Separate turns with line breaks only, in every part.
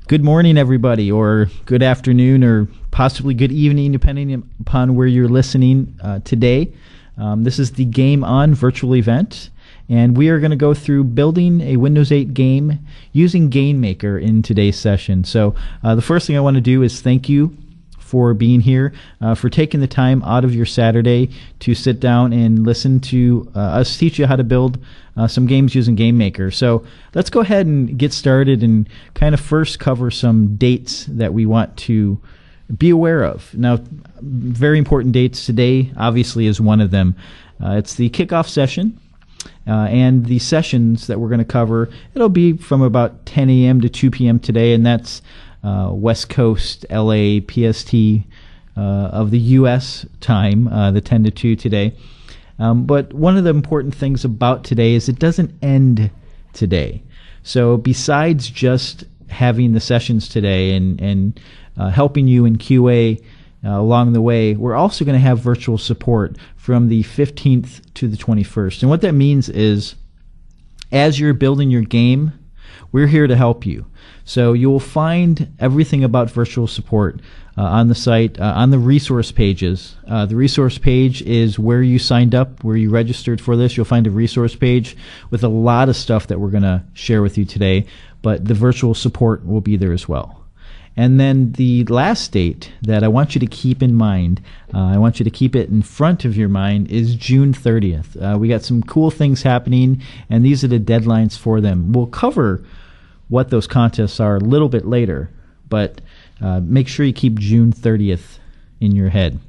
Good morning, everybody, or good afternoon, or possibly good evening, depending upon where you're listening today. This is the Game On virtual event, and we are going to go through building a Windows 8 game using GameMaker in today's session. So the first thing I want to do is thank you for being here, for taking the time out of your Saturday to sit down and listen to us teach you how to build some games using GameMaker. So let's go ahead and get started and kind of first cover some dates that we want to be aware of. Now, very important dates today, obviously, is one of them. It's the kickoff session. And the sessions that we're going to cover, it'll be from about 10 a.m. to 2 p.m. today, and that's West Coast, LA, PST of the U.S. time, the 10 to 2 today. But one of the important things about today is it doesn't end today. So besides just having the sessions today and helping you in QA along the way, we're also going to have virtual support from the 15th to the 21st. And what that means is as you're building your game, we're here to help you. So you will find everything about virtual support on the site, on the resource pages. The resource page is where you signed up, where you registered for this. You'll find a resource page with a lot of stuff that we're going to share with you today, but the virtual support will be there as well. And then the last date that I want you to keep in mind, I want you to keep it in front of your mind, is June 30th. We got some cool things happening, and these are the deadlines for them. We'll cover what those contests are a little bit later, but make sure you keep June 30th in your head.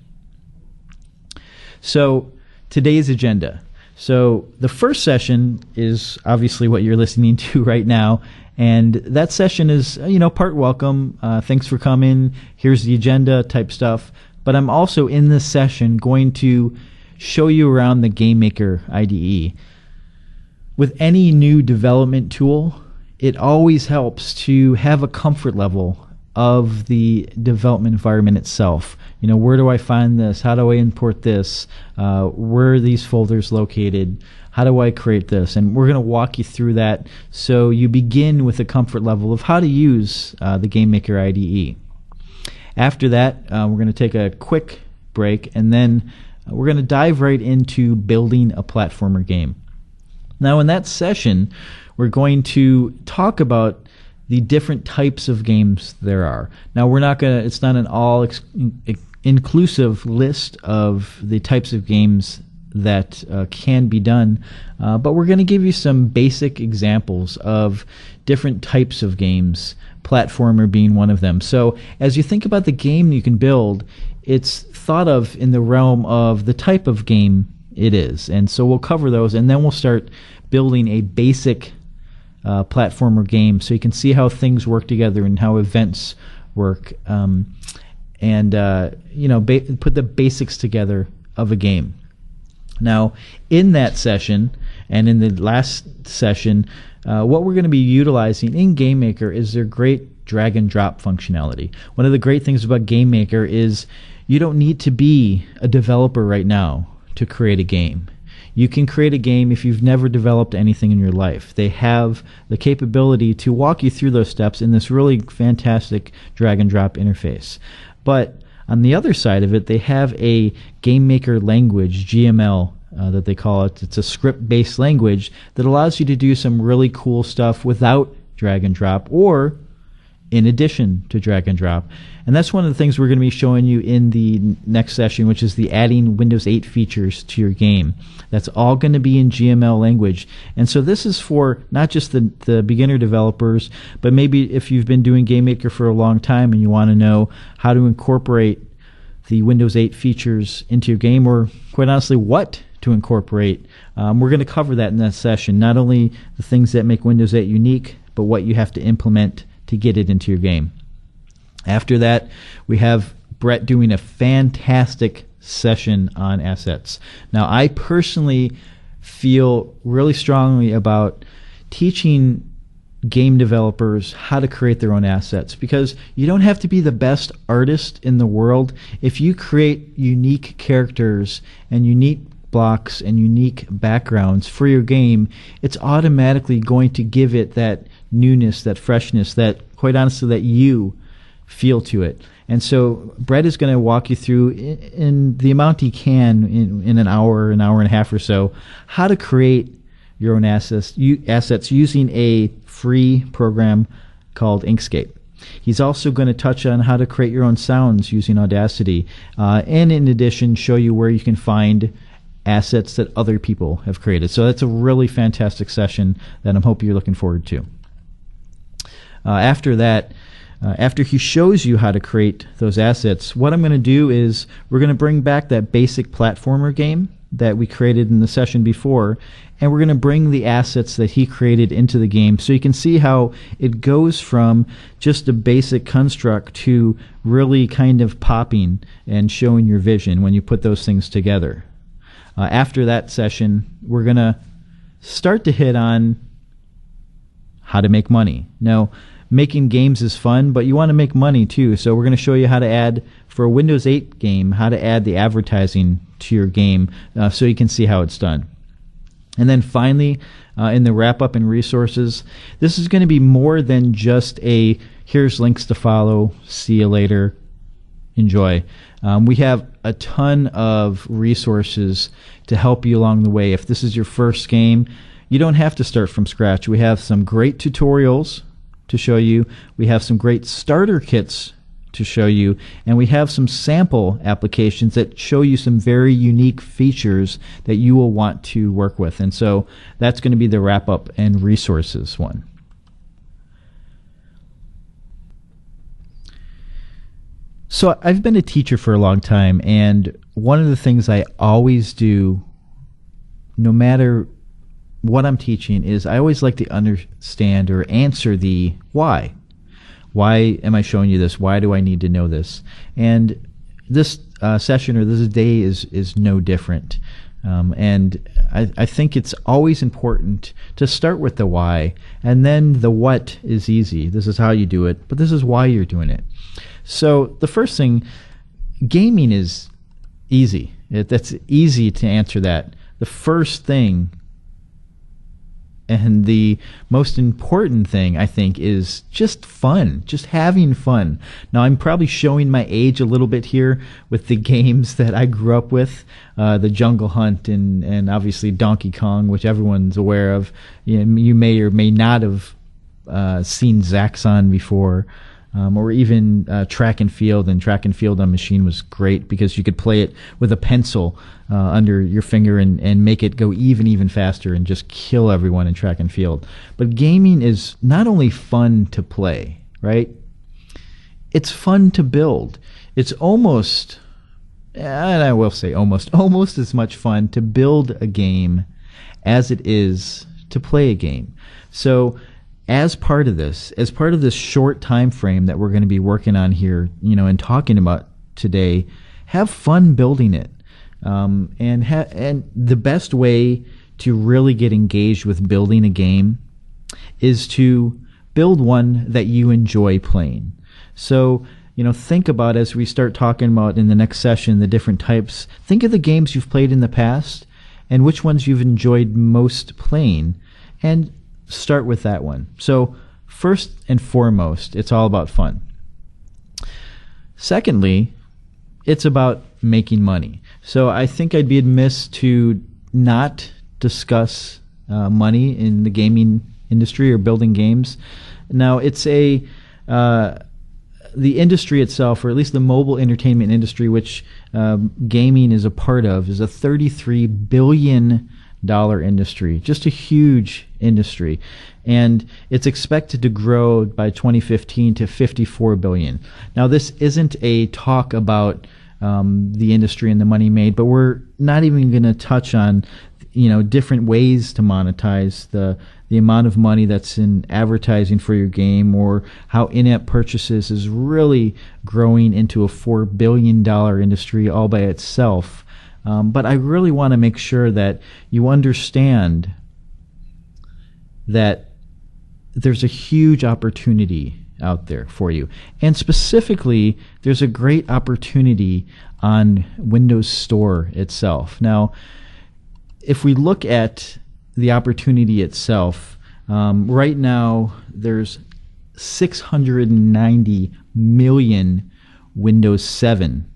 So today's agenda. So the first session is obviously what you're listening to right now, and that session is, part welcome. Thanks for coming. Here's the agenda type stuff. But I'm also in this session going to show you around the GameMaker IDE. With any new development tool, it always helps to have a comfort level of the development environment itself. Where do I find this? How do I import this? Where are these folders located? How do I create this? And we're going to walk you through that so you begin with a comfort level of how to use the GameMaker IDE. After that, we're going to take a quick break, and then we're going to dive right into building a platformer game. Now, in that session, we're going to talk about the different types of games there are. Now, it's not an all-inclusive list of the types of games that can be done, but we're going to give you some basic examples of different types of games, platformer being one of them. So as you think about the game you can build, it's thought of in the realm of the type of game it is. And so we'll cover those, and then we'll start building a basic platformer game so you can see how things work together and how events work, and put the basics together of a game. Now, in that session and in the last session, what we're going to be utilizing in GameMaker is their great drag and drop functionality. One of the great things about GameMaker is you don't need to be a developer right now to create a game. You can create a game if you've never developed anything in your life. They have the capability to walk you through those steps in this really fantastic drag and drop interface. But on the other side of it, they have a GameMaker language, GML, that they call it. It's a script-based language that allows you to do some really cool stuff without drag and drop, or in addition to drag and drop. And that's one of the things we're going to be showing you in the next session, which is the adding Windows 8 features to your game. That's all going to be in GML language. And so this is for not just the beginner developers, but maybe if you've been doing GameMaker for a long time and you want to know how to incorporate the Windows 8 features into your game, or quite honestly, what to incorporate. We're going to cover that in that session, not only the things that make Windows 8 unique, but what you have to implement to get it into your game. After that, we have Brett doing a fantastic session on assets. Now, I personally feel really strongly about teaching game developers how to create their own assets, because you don't have to be the best artist in the world. If you create unique characters and unique blocks and unique backgrounds for your game, it's automatically going to give it that newness, that freshness, that, quite honestly, that you feel to it. And so Brett is going to walk you through, in the amount he can, in an hour and a half or so, how to create your own assets using a free program called Inkscape. He's also going to touch on how to create your own sounds using Audacity, and in addition, show you where you can find assets that other people have created. So that's a really fantastic session that I hope you're looking forward to. After that, after he shows you how to create those assets, what I'm going to do is we're going to bring back that basic platformer game that we created in the session before, and we're going to bring the assets that he created into the game so you can see how it goes from just a basic construct to really kind of popping and showing your vision when you put those things together. After that session, we're going to start to hit on how to make money. Now, making games is fun, but you want to make money too. So we're going to show you how to add, for a Windows 8 game, how to add the advertising to your game so you can see how it's done. And then finally, in the wrap-up and resources, this is going to be more than just a, here's links to follow, see you later, enjoy. We have a ton of resources to help you along the way. If this is your first game, you don't have to start from scratch. We have some great tutorials to show you. We have some great starter kits to show you, and we have some sample applications that show you some very unique features that you will want to work with. And so that's going to be the wrap-up and resources one. So I've been a teacher for a long time, and one of the things I always do, no matter what I'm teaching, is I always like to understand or answer the why. Why am I showing you this? Why do I need to know this? And this session or this day is no different. And I think it's always important to start with the why, and then the what is easy. This is how you do it, but this is why you're doing it. So the first thing, gaming is easy. That's easy to answer that. The first thing and the most important thing, I think, is just fun, just having fun. Now, I'm probably showing my age a little bit here with the games that I grew up with, the Jungle Hunt and obviously Donkey Kong, which everyone's aware of. You may or may not have seen Zaxxon before. Or even track and field. And track and field on machine was great because you could play it with a pencil under your finger and make it go even faster and just kill everyone in track and field. But gaming is not only fun to play, right? It's fun to build. It's almost, and I will say almost as much fun to build a game as it is to play a game. So as part of this short time frame that we're going to be working on here, and talking about today, have fun building it. And the best way to really get engaged with building a game is to build one that you enjoy playing. So, think about, as we start talking about in the next session, the different types. Think of the games you've played in the past and which ones you've enjoyed most playing, and start with that one. So first and foremost, it's all about fun. Secondly, it's about making money. So I think I'd be amiss to not discuss money in the gaming industry or building games. Now, it's the industry itself, or at least the mobile entertainment industry, which gaming is a part of, is a $33 billion industry, just a huge industry, and it's expected to grow by 2015 to $54 billion. Now, this isn't a talk about the industry and the money made, but we're not even going to touch on different ways to monetize the amount of money that's in advertising for your game, or how in-app purchases is really growing into a $4 billion industry all by itself. But I really want to make sure that you understand that there's a huge opportunity out there for you. And specifically, there's a great opportunity on Windows Store itself. Now, if we look at the opportunity itself, Right now, there's 690 million Windows 7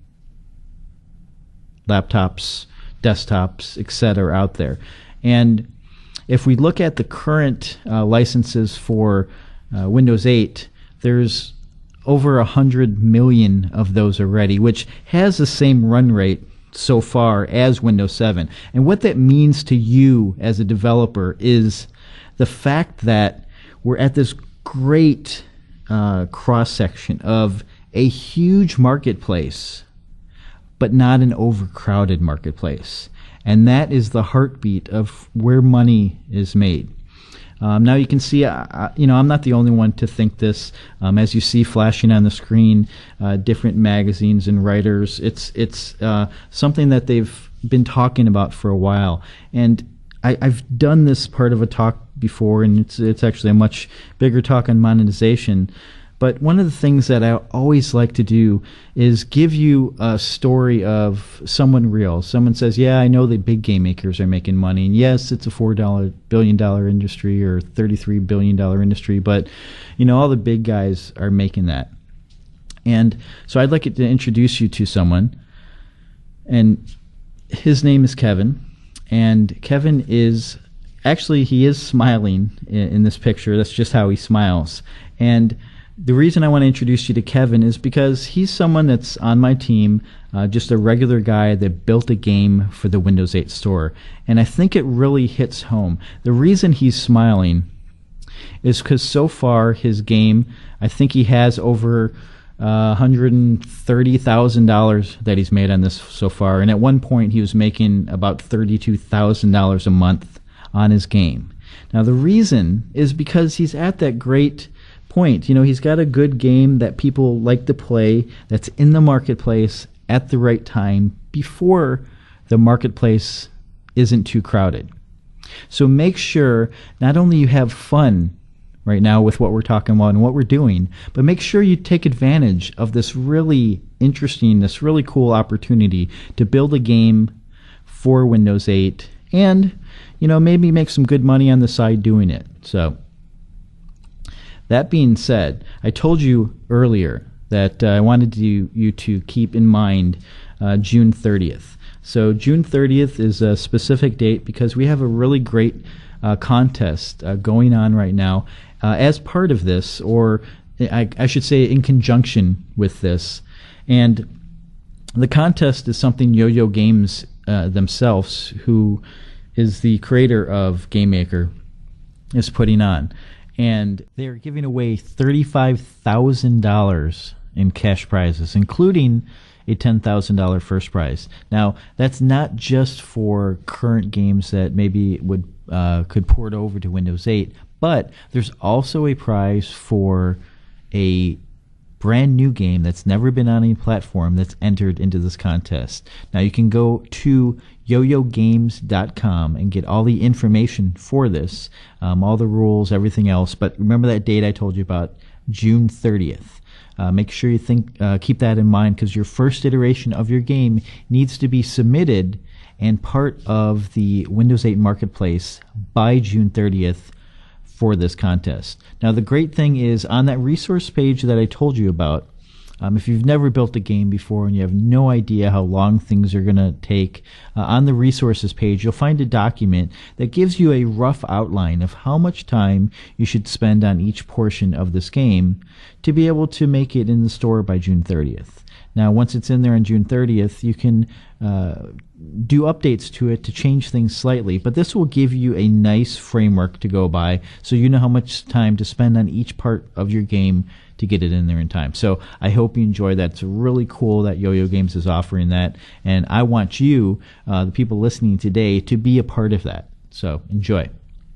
laptops, desktops, etc. out there. And if we look at the current licenses for Windows 8, there's over 100 million of those already, which has the same run rate so far as Windows 7. And what that means to you as a developer is the fact that we're at this great cross-section of a huge marketplace, but not an overcrowded marketplace. And that is the heartbeat of where money is made. Now you can see, I'm not the only one to think this. As you see flashing on the screen, different magazines and writers, it's something that they've been talking about for a while. And I've done this part of a talk before, and it's actually a much bigger talk on monetization. But one of the things that I always like to do is give you a story of someone real. Someone says, yeah, I know the big game makers are making money. And yes, it's a $4 billion industry or $33 billion industry. But, all the big guys are making that. And so I'd like to introduce you to someone. And his name is Kevin. And Kevin is, actually, he is smiling in this picture. That's just how he smiles. And the reason I want to introduce you to Kevin is because he's someone that's on my team, just a regular guy that built a game for the Windows 8 store. And I think it really hits home. The reason he's smiling is because so far his game, I think he has over $130,000 that he's made on this so far. And at one point he was making about $32,000 a month on his game. Now the reason is because he's at that great point. He's got a good game that people like to play, that's in the marketplace at the right time before the marketplace isn't too crowded. So make sure not only you have fun right now with what we're talking about and what we're doing, but make sure you take advantage of this really interesting, this really cool opportunity to build a game for Windows 8 and, maybe make some good money on the side doing it. So that being said, I told you earlier that I wanted you to keep in mind June 30th. So June 30th is a specific date because we have a really great contest going on right now as part of this, or I should say in conjunction with this. And the contest is something Yo-Yo Games themselves, who is the creator of GameMaker, is putting on. And they're giving away $35,000 in cash prizes, including a $10,000 first prize. Now, that's not just for current games that maybe could port over to Windows 8, but there's also a prize for a brand new game that's never been on any platform that's entered into this contest. Now, you can go to yoyogames.com and get all the information for this, all the rules, everything else. But remember that date I told you about, June 30th. Make sure you keep that in mind, because your first iteration of your game needs to be submitted and part of the Windows 8 Marketplace by June 30th for this contest. Now, the great thing is on that resource page that I told you about, if you've never built a game before and you have no idea how long things are going to take, on the resources page you'll find a document that gives you a rough outline of how much time you should spend on each portion of this game to be able to make it in the store by June 30th. Now, once it's in there on June 30th, you can do updates to it to change things slightly, but this will give you a nice framework to go by so you know how much time to spend on each part of your game to get it in there in time. So I hope you enjoy that. It's really cool that Yo-Yo Games is offering that, and I want you, the people listening today, to be a part of that. So enjoy.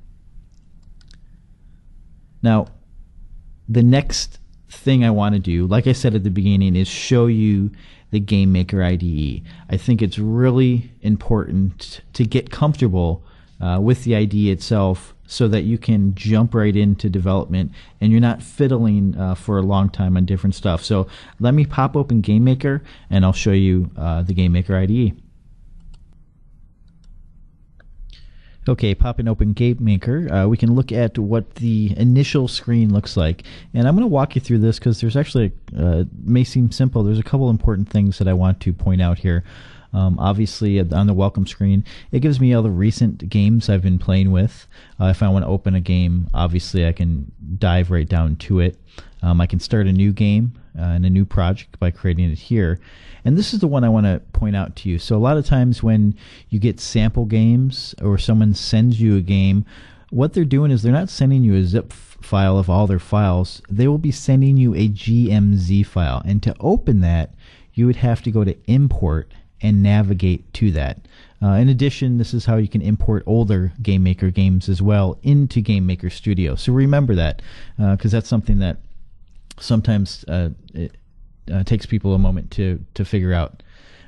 Now, the next thing I want to do, like I said at the beginning, is show you the GameMaker IDE. I think it's really important to get comfortable with the IDE itself so that you can jump right into development and you're not fiddling for a long time on different stuff. So let me pop open GameMaker and I'll show you the GameMaker IDE. Okay, popping open GameMaker, we can look at what the initial screen looks like. And I'm going to walk you through this because there's actually, may seem simple, there's a couple important things that I want to point out here. Obviously, on the welcome screen, it gives me all the recent games I've been playing with. If I want to open a game, obviously I can dive right down to it. I can start a new game and a new project by creating it here. And this is the one I want to point out to you. So a lot of times when you get sample games or someone sends you a game, what they're doing is they're not sending you a zip file of all their files. They will be sending you a GMZ file. And to open that, you would have to go to import and navigate to that. In addition, this is how you can import older GameMaker games as well into GameMaker Studio. So remember that, because that's something that sometimes it takes people a moment to figure out.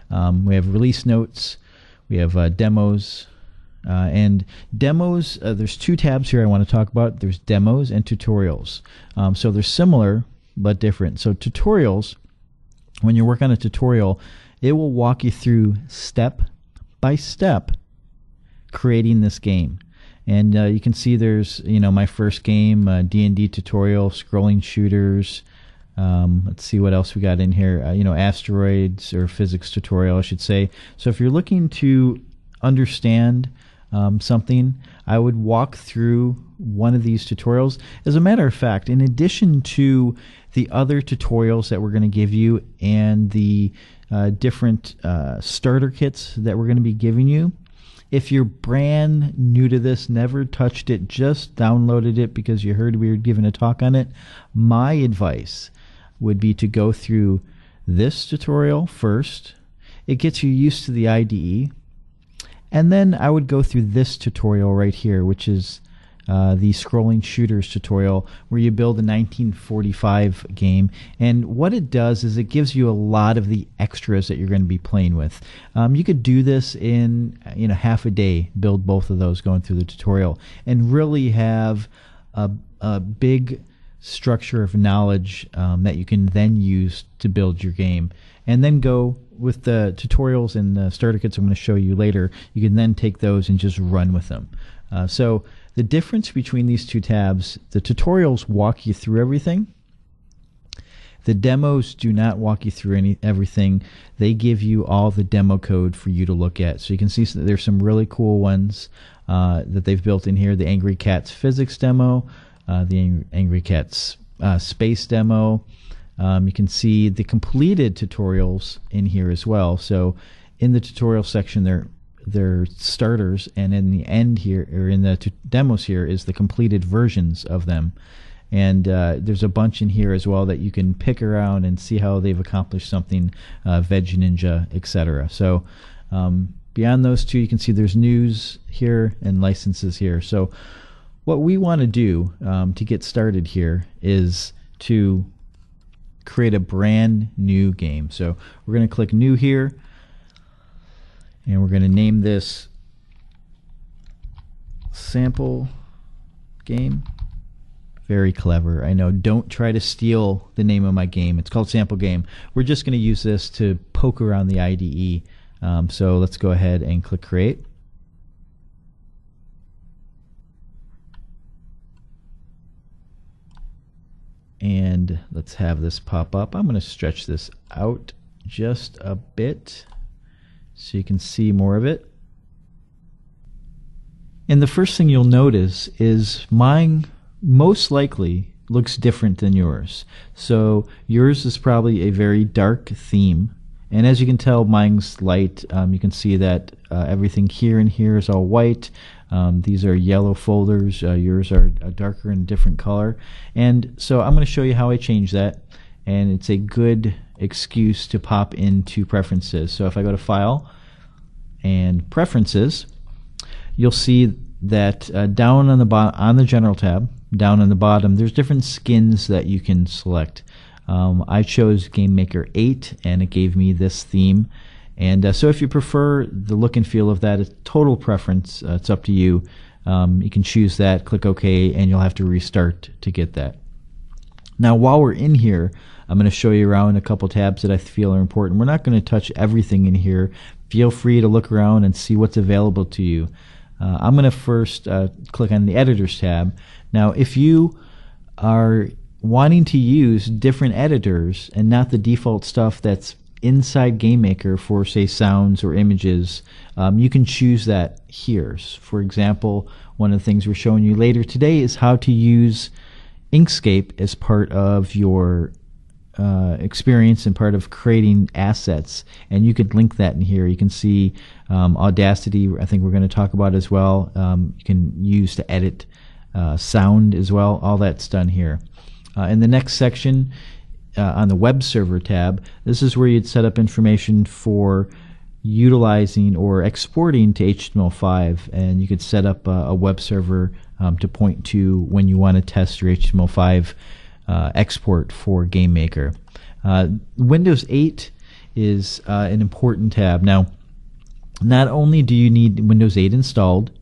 We have release notes, we have demos, and demos, there's two tabs here I want to talk about. There's demos and tutorials. So they're similar but different. So tutorials, when you work on a tutorial, it will walk you through step by step creating this game. And you can see there's, my first game, D&D tutorial, scrolling shooters. Let's see what else we got in here. Asteroids or physics tutorial, I should say. So if you're looking to understand something, I would walk through one of these tutorials. As a matter of fact, in addition to the other tutorials that we're going to give you and the different starter kits that we're going to be giving you, if you're brand new to this, never touched it, just downloaded it because you heard we were giving a talk on it, my advice would be to go through this tutorial first. It gets you used to the IDE. And then I would go through this tutorial right here, which is the scrolling shooters tutorial, where you build a 1945 game. And what it does is it gives you a lot of the extras that you're going to be playing with. You could do this in half a day, build both of those going through the tutorial, and really have a big structure of knowledge that you can then use to build your game. And then go with the tutorials and the starter kits I'm going to show you later. You can then take those and just run with them. So the difference between these two tabs, the tutorials walk you through everything. The demos do not walk you through everything. They give you all the demo code for you to look at. So you can see there's some really cool ones that they've built in here. The Angry Cats physics demo, the Angry Cats space demo. You can see the completed tutorials in here as well. So in the tutorial section, they're starters, and in the end here, or in the demos here, is the completed versions of them. And there's a bunch in here as well that you can pick around and see how they've accomplished something, Veg Ninja, etc. So beyond those two, you can see there's news here and licenses here. So what we want to do to get started here is to create a brand new game. So we're going to click new here, and we're going to name this sample game. Very clever, I know. Don't try to steal the name of my game. It's called sample game. We're just going to use this to poke around the IDE. So let's go ahead and click create. And let's have this pop up. I'm going to stretch this out just a bit so you can see more of it. And the first thing you'll notice is mine most likely looks different than yours. So yours is probably a very dark theme. And as you can tell, mine's light. You can see that everything here and here is all white. These are yellow folders. Yours are a darker and different color. And so I'm going to show you how I change that. And it's a good excuse to pop into preferences. So if I go to File and Preferences, you'll see that down on the General tab, down on the bottom, there's different skins that you can select. I chose GameMaker 8, and it gave me this theme. And so if you prefer the look and feel of that, it's total preference. It's up to you. You can choose that, click OK, and you'll have to restart to get that. Now, while we're in here, I'm going to show you around a couple tabs that I feel are important. We're not going to touch everything in here. Feel free to look around and see what's available to you. I'm going to first click on the Editors tab. Now, if you are wanting to use different editors and not the default stuff that's inside GameMaker for, say, sounds or images, you can choose that here. For example, one of the things we're showing you later today is how to use Inkscape as part of your experience and part of creating assets, and you could link that in here. You can see Audacity, I think we're going to talk about as well. You can use to edit sound as well. All that's done here. In the next section, on the Web Server tab, this is where you'd set up information for utilizing or exporting to HTML5, and you could set up a web server to point to when you want to test your HTML5 export for GameMaker. Windows 8 is an important tab. Now, not only do you need Windows 8 installed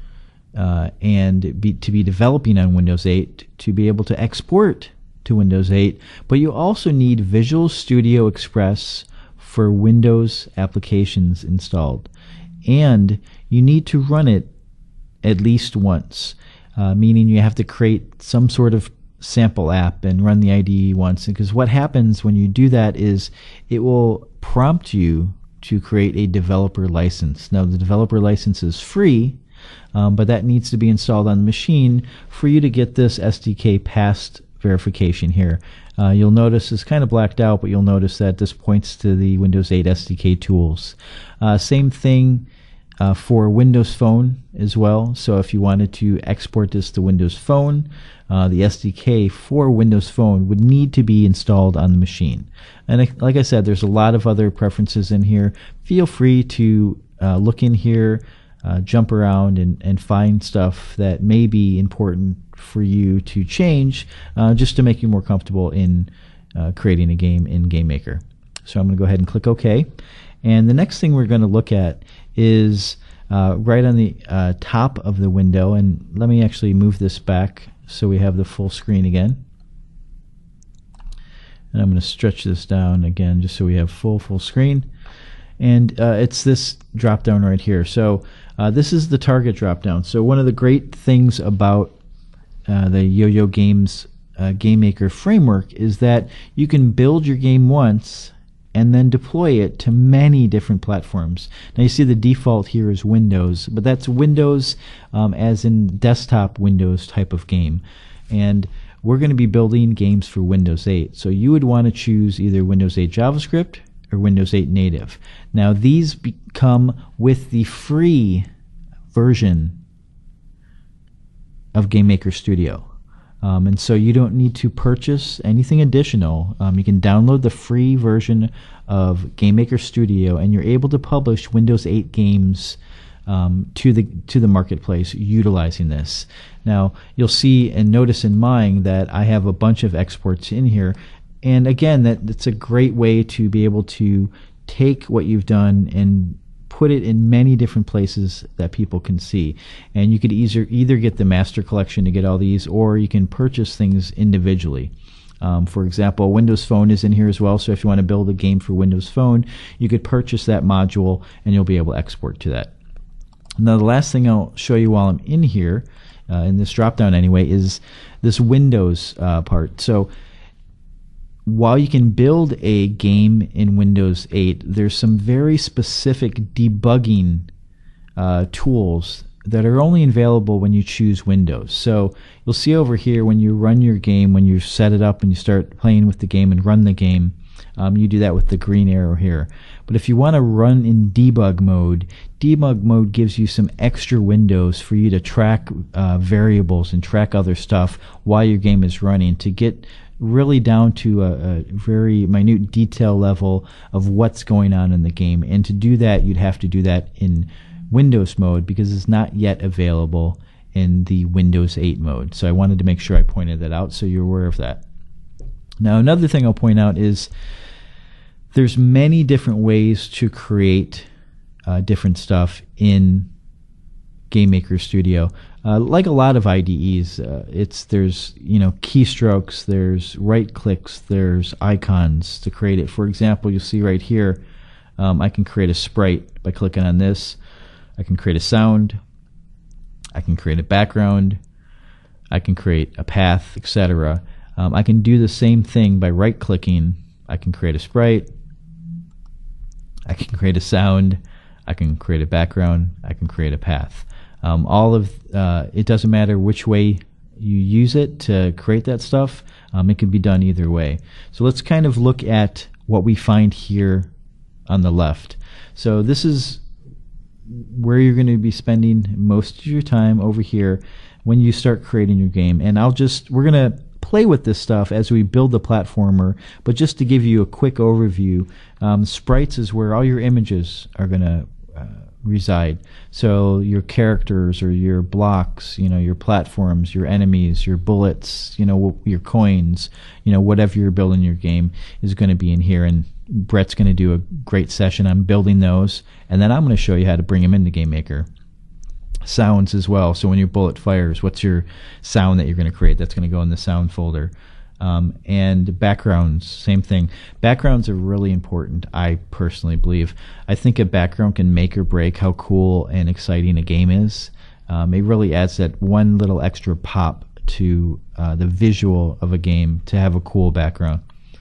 and to be developing on Windows 8 to be able to export to Windows 8, but you also need Visual Studio Express for Windows applications installed. And you need to run it at least once, meaning you have to create some sort of sample app and run the IDE once, because what happens when you do that is it will prompt you to create a developer license. Now, the developer license is free, but that needs to be installed on the machine for you to get this SDK past verification here. You'll notice it's kind of blacked out, but you'll notice that this points to the Windows 8 SDK tools. Same thing for Windows Phone as well. So if you wanted to export this to Windows Phone, the SDK for Windows Phone would need to be installed on the machine. And like I said, there's a lot of other preferences in here. Feel free to look in here, jump around and find stuff that may be important for you to change, just to make you more comfortable in creating a game in GameMaker. So I'm going to go ahead and click OK. And the next thing we're going to look at is right on the top of the window. And let me actually move this back so we have the full screen again. And I'm going to stretch this down again just so we have full screen. And it's this drop down right here. So this is the target drop down. So one of the great things about the Yo-Yo Games GameMaker framework is that you can build your game once and then deploy it to many different platforms. Now you see the default here is Windows, but that's Windows as in desktop Windows type of game. And we're going to be building games for Windows 8. So you would want to choose either Windows 8 JavaScript or Windows 8 Native. Now these come with the free version of GameMaker Studio. And so you don't need to purchase anything additional. You can download the free version of GameMaker Studio, and you're able to publish Windows 8 games to the marketplace utilizing this. Now you'll see and notice in mine that I have a bunch of exports in here, and again, that's a great way to be able to take what you've done and put it in many different places that people can see. And you could either get the master collection to get all these, or you can purchase things individually. For example, Windows Phone is in here as well, so if you want to build a game for Windows Phone, you could purchase that module and you'll be able to export to that. Now the last thing I'll show you while I'm in here, in this drop down anyway, is this Windows part. So while you can build a game in Windows 8, there's some very specific debugging tools that are only available when you choose Windows. So you'll see over here when you run your game, when you set it up and you start playing with the game and run the game, you do that with the green arrow here. But if you want to run in debug mode gives you some extra windows for you to track variables and track other stuff while your game is running, to get really down to a very minute detail level of what's going on in the game. And to do that, you'd have to do that in Windows mode because it's not yet available in the Windows 8 mode. So I wanted to make sure I pointed that out so you're aware of that. Now another thing I'll point out is there's many different ways to create different stuff in GameMaker Studio. Like a lot of IDEs, there's keystrokes, there's right clicks, there's icons to create it. For example, you'll see right here, I can create a sprite by clicking on this. I can create a sound, I can create a background, I can create a path, etc. I can do the same thing by right-clicking. I can create a sprite, I can create a sound, I can create a background, I can create a path. It doesn't matter which way you use it to create that stuff. It can be done either way. So let's kind of look at what we find here on the left. So this is where you're going to be spending most of your time over here when you start creating your game. And we're going to play with this stuff as we build the platformer, but just to give you a quick overview, sprites is where all your images are going to reside. So your characters or your blocks, your platforms, your enemies, your bullets, your coins, whatever you're building your game is going to be in here. And Brett's going to do a great session on building those, and then I'm going to show you how to bring them into GameMaker. Sounds as well. So when your bullet fires, what's your sound that you're going to create? That's going to go in the sound folder. And backgrounds, same thing. Backgrounds are really important, I personally believe. I think a background can make or break how cool and exciting a game is. It really adds that one little extra pop to the visual of a game to have a cool background.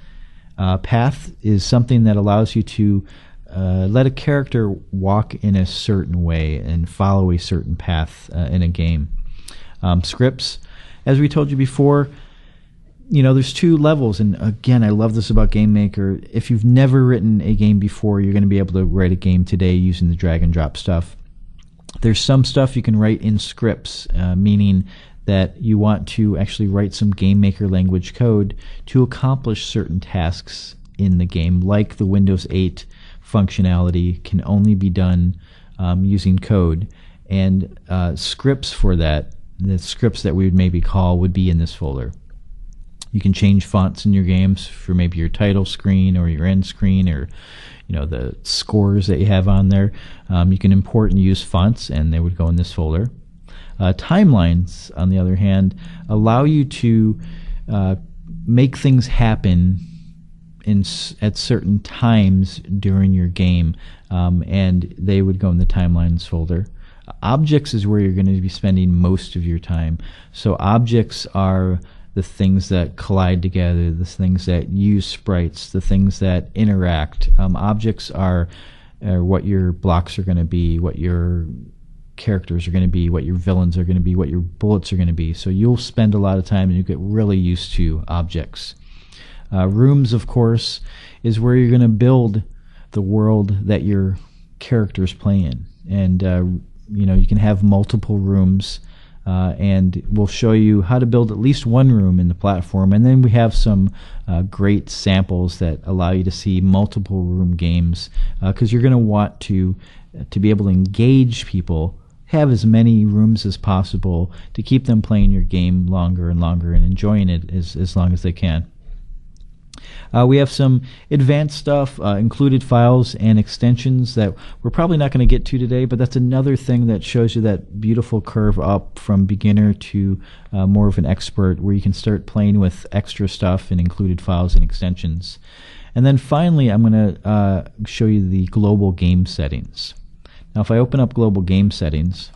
Path is something that allows you to let a character walk in a certain way and follow a certain path in a game. Scripts, as we told you before, there's two levels, and again, I love this about GameMaker. If you've never written a game before, you're going to be able to write a game today using the drag and drop stuff. There's some stuff you can write in scripts, meaning that you want to actually write some GameMaker language code to accomplish certain tasks in the game, like the Windows 8 functionality can only be done using code. And scripts for that, the scripts that we would maybe call, would be in this folder. You can change fonts in your games for maybe your title screen or your end screen, or the scores that you have on there. You can import and use fonts, and they would go in this folder. Timelines, on the other hand, allow you to make things happen at certain times during your game, and they would go in the timelines folder. Objects is where you're going to be spending most of your time. So objects are the things that collide together, the things that use sprites, the things that interact. Objects are what your blocks are going to be, what your characters are going to be, what your villains are going to be, what your bullets are going to be. So you'll spend a lot of time and you get really used to objects. Rooms, of course, is where you're going to build the world that your characters play in. And you can have multiple rooms, and we'll show you how to build at least one room in the platform. And then we have some great samples that allow you to see multiple room games, because you're going to want to be able to engage people, have as many rooms as possible to keep them playing your game longer and longer and enjoying it as long as they can. We have some advanced stuff, included files and extensions that we're probably not going to get to today, but that's another thing that shows you that beautiful curve up from beginner to more of an expert, where you can start playing with extra stuff and included files and extensions. And then finally, I'm going to show you the global game settings. Now, if I open up global game settings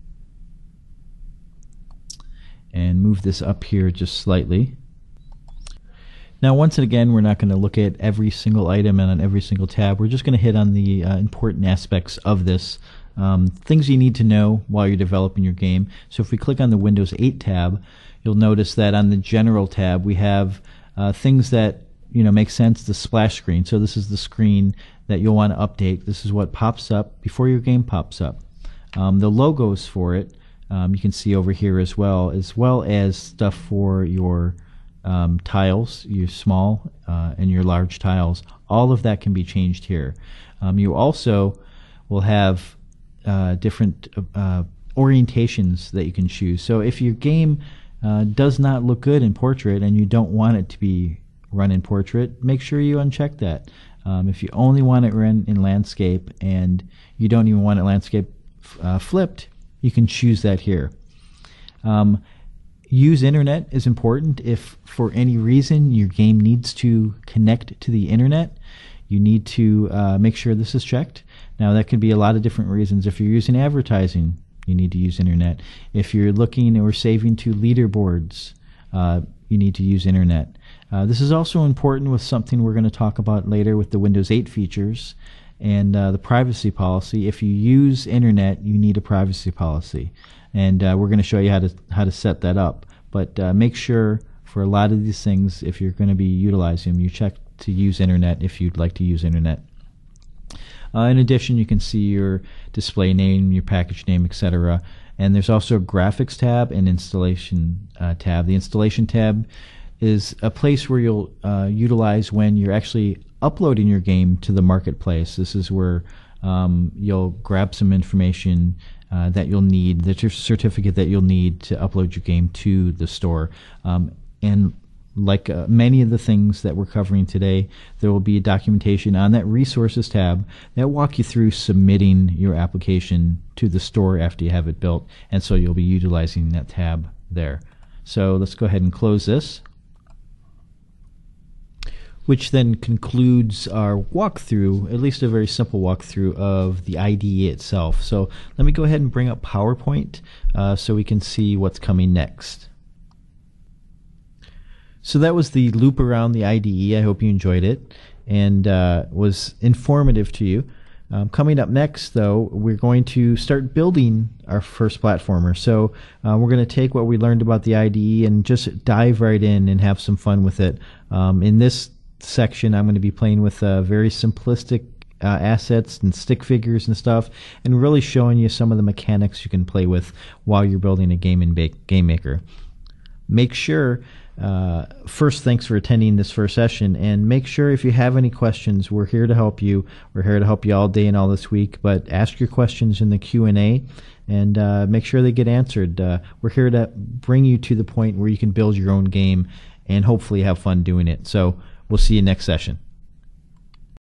and move this up here just slightly. Now, once again, we're not going to look at every single item and on every single tab. We're just going to hit on the important aspects of this, things you need to know while you're developing your game. So if we click on the Windows 8 tab, you'll notice that on the General tab, we have things that make sense. The splash screen. So this is the screen that you'll want to update. This is what pops up before your game pops up. The logos for it, you can see over here as well as stuff for your tiles, your small and your large tiles. All of that can be changed here. You also will have different orientations that you can choose. So if your game does not look good in portrait and you don't want it to be run in portrait, make sure you uncheck that. If you only want it run in landscape and you don't even want it landscape flipped, you can choose that here. Use internet is important. If for any reason your game needs to connect to the internet, you need to make sure this is checked. Now, that could be a lot of different reasons. If you're using advertising, you need to use internet. If you're looking or saving to leaderboards, you need to use internet. This is also important with something we're going to talk about later with the Windows 8 features and the privacy policy. If you use internet, you need a privacy policy, and we're going to show you how to set that up. But make sure for a lot of these things, if you're going to be utilizing them, you check to use internet if you'd like to use internet. In addition, you can see your display name, your package name, etc. And there's also a graphics tab and installation tab. The installation tab is a place where you'll utilize when you're actually uploading your game to the marketplace. This is where you'll grab some information that you'll need, the certificate that you'll need to upload your game to the store. And like many of the things that we're covering today, there will be documentation on that resources tab that walk you through submitting your application to the store after you have it built, and so you'll be utilizing that tab there. So let's go ahead and close this, which then concludes our walkthrough, at least a very simple walkthrough of the IDE itself. So let me go ahead and bring up PowerPoint so we can see what's coming next. So that was the loop around the IDE. I hope you enjoyed it and was informative to you. Coming up next, though, we're going to start building our first platformer. So we're going to take what we learned about the IDE and just dive right in and have some fun with it. In this section, I'm going to be playing with very simplistic assets and stick figures and stuff, and really showing you some of the mechanics you can play with while you're building a game in GameMaker. Make sure first, thanks for attending this first session, and make sure if you have any questions, we're here to help you. We're here to help you all day and all this week, but ask your questions in the Q&A and make sure they get answered. We're here to bring you to the point where you can build your own game and hopefully have fun doing it. So we'll see you next session.